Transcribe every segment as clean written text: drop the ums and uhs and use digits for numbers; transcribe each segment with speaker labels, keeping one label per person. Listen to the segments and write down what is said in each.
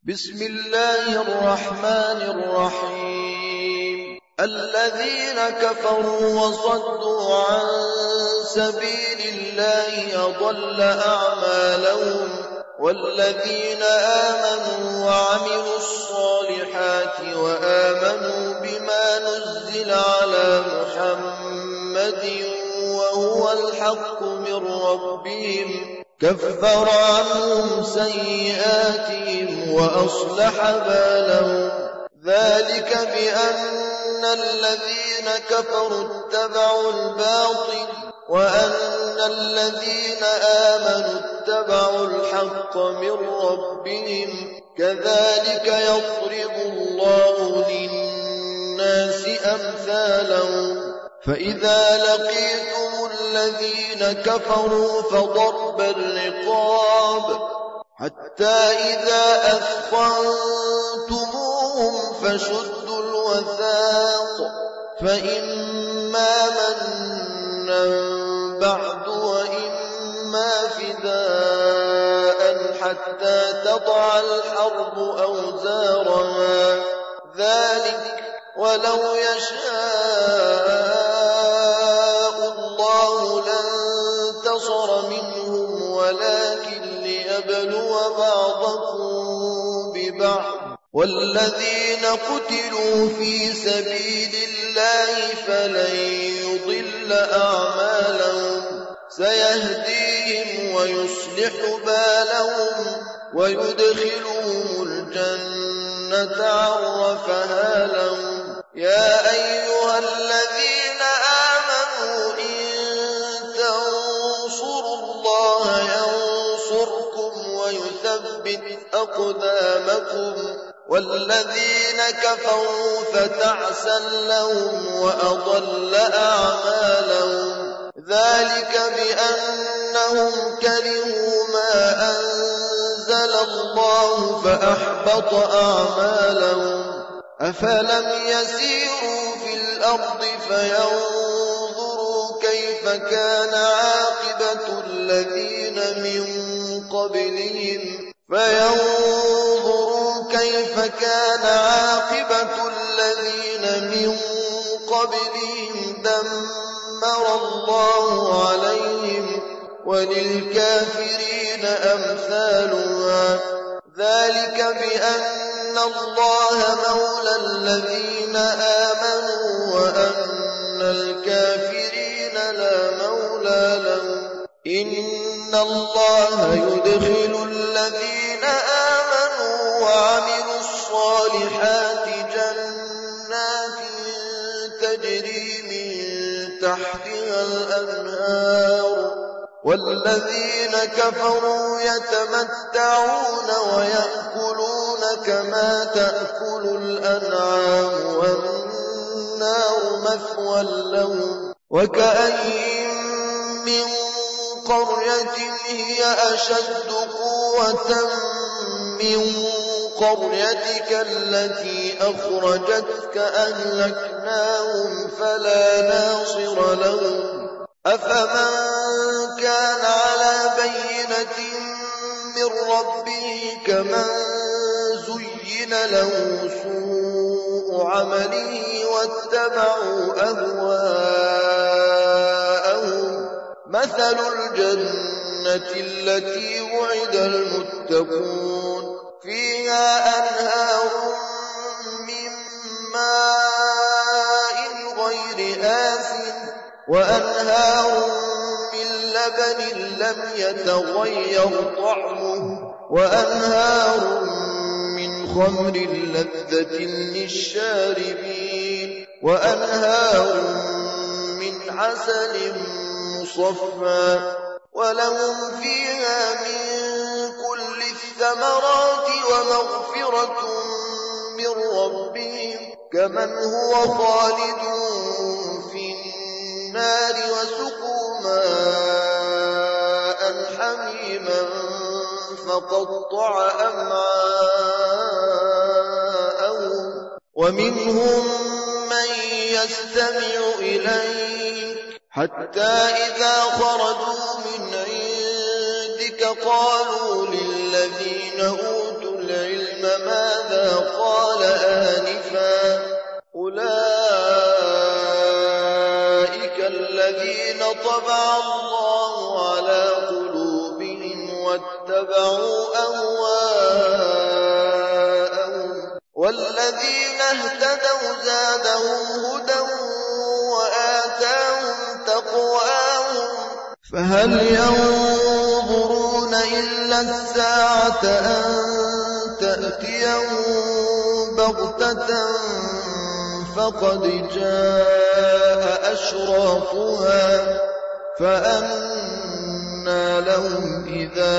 Speaker 1: بسم الله الرحمن الرحيم الذين كفروا وصدوا عن سبيل الله أضل أعمالهم والذين آمنوا وعملوا الصالحات وآمنوا بما نزل على محمد وهو الحق من ربهم كفر عنهم سيئاتهم وأصلح بالهم ذلك بأن الذين كفروا اتبعوا الباطل وأن الذين آمنوا اتبعوا الحق من ربهم كذلك يضرب الله للناس أمثالهم فإذا لقيتم الذين كفروا فضرب الرقاب حتى إذا أثخنتموهم فشدوا الوثاق فإما منا بعد وإما فداء حتى تضع الحرب أوزارها ذلك ولو يشاء الله لانتصر منهم ولكن ليبلو بعضكم ببعض والذين قتلوا في سبيل الله فلن يضل أعمالهم سيهديهم ويصلح بالهم ويدخلهم الجنة عرفها لهم يا أيها الذين آمنوا إن تنصروا الله ينصركم ويثبت أقدامكم والذين كفروا فتعسا لهم وأضل أعمالهم ذلك بأنهم كرهوا ما أنزل الله فأحبط أعمالهم أفلم يسيروا في الأرض فينظروا كيف كان عاقبة الذين من قبلهم دمر الله عليهم وللكافرين أمثالها ذلك بأن الله مولى الذين آمنوا وأن الكافرين لا مولى لهم إن الله يدخل الذين آمنوا وعملوا الصالحات جنات تجري من تحتها الأنهار والذين كفروا يتمتعون ويأكلون كما تأكل الأنعام والنار مثوى لهم وكأين من قرية هي أشد قوة من قريتك التي أخرجتك أهلكناهم فلا ناصر لهم أفمن كان على بينة من ربه كمن زين له سوء عمله واتبعوا أهواءهم مثل الجنة التي وعد المتقون فيها أنهار من ماء غير آسن وأنهار من لبن لم يتغير طعمه وأنهار من خمر لذة للشاربين وأنهار من عسل مصفى ولهم فيها من كل الثمرات ومغفرة من ربهم كمن هو خالد في النار وسقوا ماء حميما فقطع أمعاءهم ومنهم من يستمع إليك حتى إذا خرجوا من عندك قالوا للذين أوتوا العلم ماذا قال آنفا أولئك الذين طبع الله على قلوبهم واتبعوا أهواءهم والذين اهتدوا زادهم هدى وآتاهم تقواهم فهل ينظرون إلا الساعة أن تأتيهم بغتة فقد جاء أشراطها فأنى لهم إذا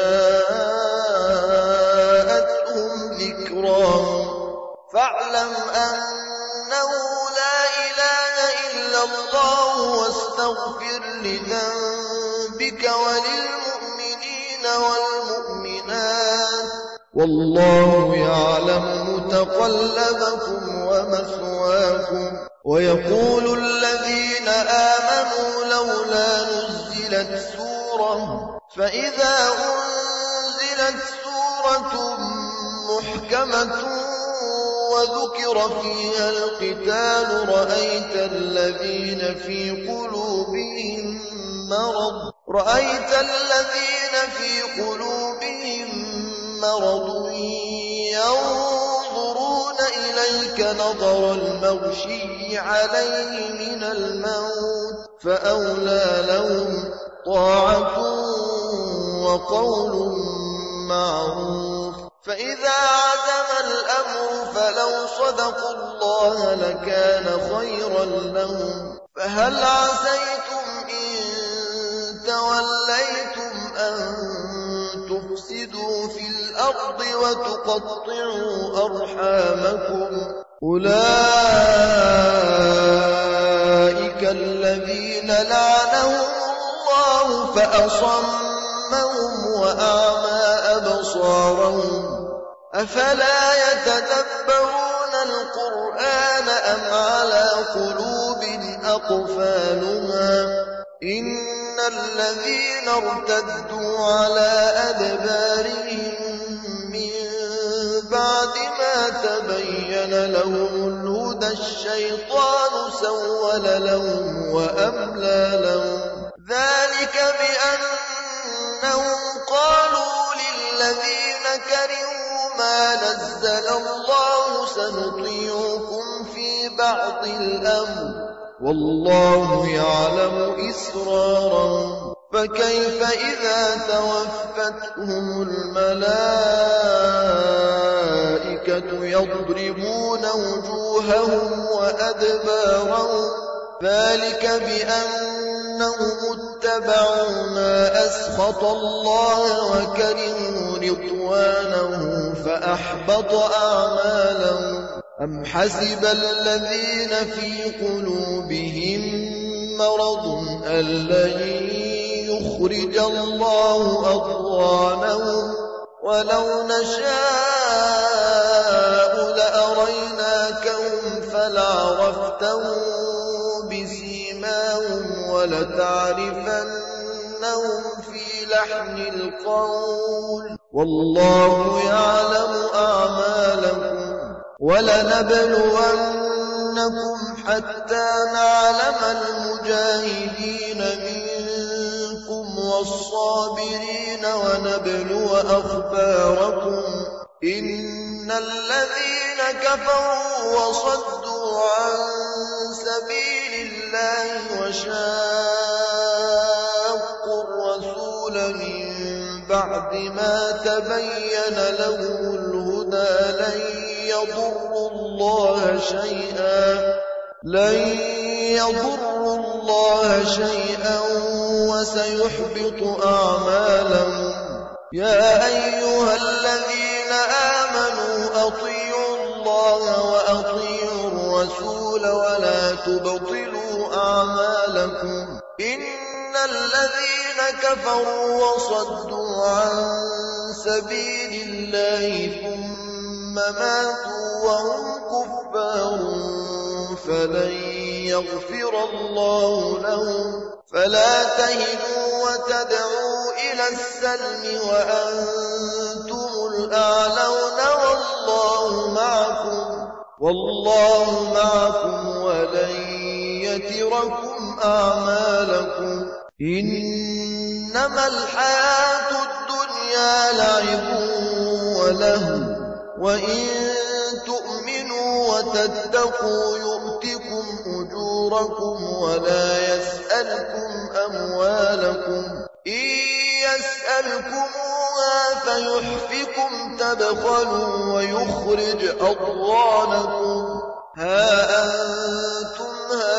Speaker 1: جاءتهم ذكراهم فاعلم أنه لا إله إلا الله واستغفر لذنبك وللمؤمنين والمؤمنات والله يعلم متقلبكم ومثواكم ويقول الذين آمنوا لولا نزلت سورة فإذا أنزلت سورة محكمة وذكر فيها القتال رأيت الذين في قلوبهم مرض ينظرون إليك نظر المغشي عليه من الموت فأولى لهم طاعة وقول معروف فإذا عزم الأمر فلو صدقوا الله لكان خيرا لهم فهل عسيتم إن توليتم أن تفسدوا في الأرض وتقطعوا أرحامكم أولئك الذين لعنهم الله فأصمهم وأعمى أبصارهم أفلا يتدبرون القرآن أم على قلوب أقفالها إن الذين ارتدوا على أدبارهم من بعد ما تبين لهم الهدى الشيطان سول لهم وأملى لهم ذلك بأنهم قالوا للذين كرهوا ما نزل الله سنطيعكم في بعض الأمر والله يعلم إسرارهم فكيف إذا توفتهم الملائكة يضربون وجوههم وأدبارهم ذلك بأنهم اتبعوا ما أسخط الله وكرهوا رضوانه فأحبط أعمالهم أم حسب الذين في قلوبهم مرض أن لن يخرج الله أضغانهم ولو نشاء لأريناكهم فلعرفتهم بسيماهم ولتعرفنهم في لحن القول والله يعلم أعمالكم ولنبلونكم حتى نعلم المجاهدين منكم والصابرين ونبلو أخباركم إن الذين كفروا وصدوا عن سبيل الله وشاقوا الرسول من بعد ما تبين لهم الهدى لن يضروا الله شيئا وسيحبط أعمالهم يا أيها الذين آمنوا أطيعوا الله وأطيعوا الرسول ولا تبطلوا أعمالكم إن الذين كفروا وصدوا عن سبيل الله ثم ماتوا وهم كفار فلن يغفر الله لهم فلا تهنوا وتدعوا إلى السلم وأنتم الأعلون والله والله معكم ولن يتركم أعمالكم إنما الحياة الدنيا لعب ولهو وإن تؤمنوا وتتقوا يؤتكم أجوركم ولا يسألكم أموالكم إن يسألكموها فيحفكم تبخلوا ويخرج أضغانكم ها أنتم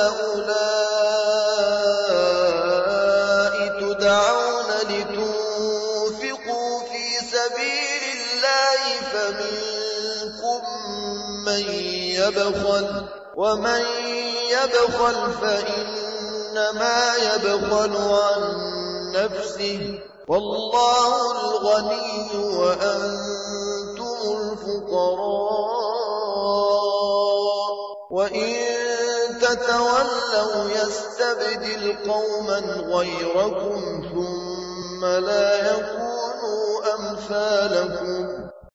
Speaker 1: هؤلاء تدعون لتنفقوا في سبيل الله فمنكم من يبخل ومن يبخل فإنما يبخل عن نفسه والله الغني وأنتم الفقراء وإن تتولوا يستبدل قوما غيركم ثم لا يكونوا أمثالكم